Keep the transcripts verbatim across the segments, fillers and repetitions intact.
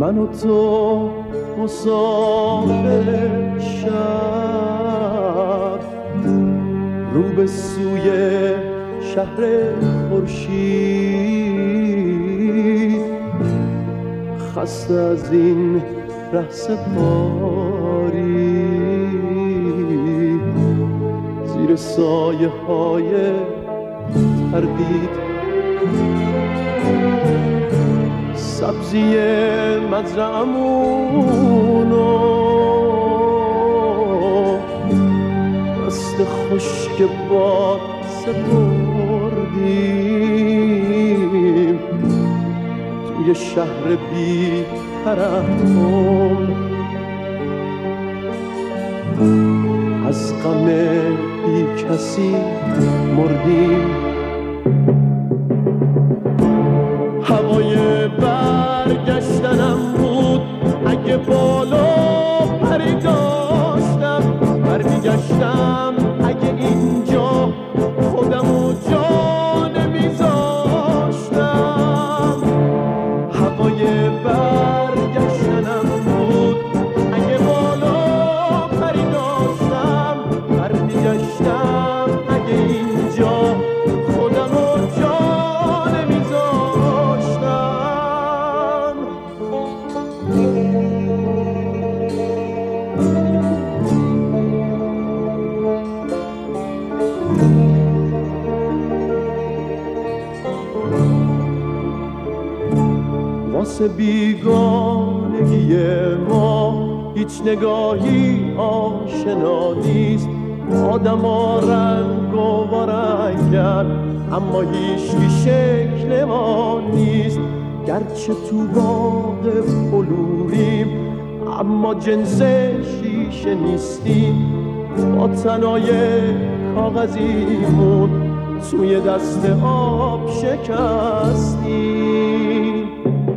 من و تو مسافر شب، رو به سوی شهر خورشید، خسته از این ره سپاری، زیر سایه های تردید، سبزی مزرعمونو دست خشک باد سپردیم، توی شهر بی ترحم از غم بی کسی مردیم. هوای برگشتنم بود اگه بالا پری داشتم، برمیگشتم اگه اینجا خودمو جا نمیذاشتم. هوای برگشتنم بود اگه بالا پری داشتم، برمیگشتم اگه اینجا خودمو جا واسه بیگانگی ما هیچ نگاهی آشنا نیست. آدم ها رنگ و رنگن اما هیچی شکل ما نیست. گرچه تو باغ بلوریم اما جنس شیشه نیستیم. با تنای کاغذیمون توی دست آب شکستیم.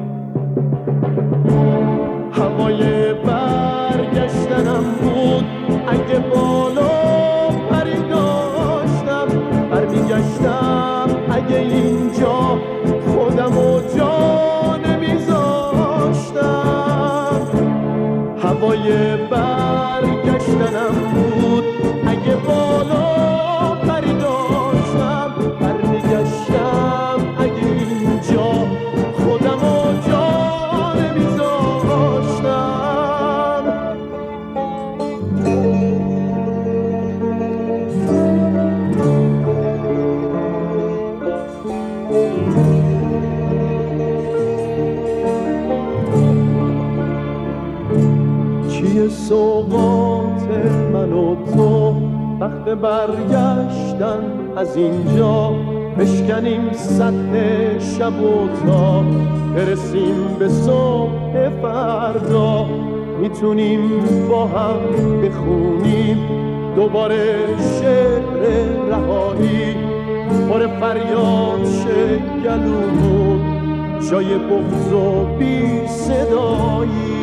هوای برگشتنم بود اگه بالا پری داشتم، برمیگشتم اگه اینجا خودمو جا نمیذاشتم. هوای برگشتنم بود اگه بالا پری داشتم، برمیگشتم اگه اینجا خودمو جا چیه سوقات من و تو وقت برگشتن از اینجا؟ بشکنیم سطح شب و تا برسیم به صبح فردا. میتونیم با هم بخونیم دوباره شعر رهایی، پر فریاد شه گلومون جای بغض و بی صدایی.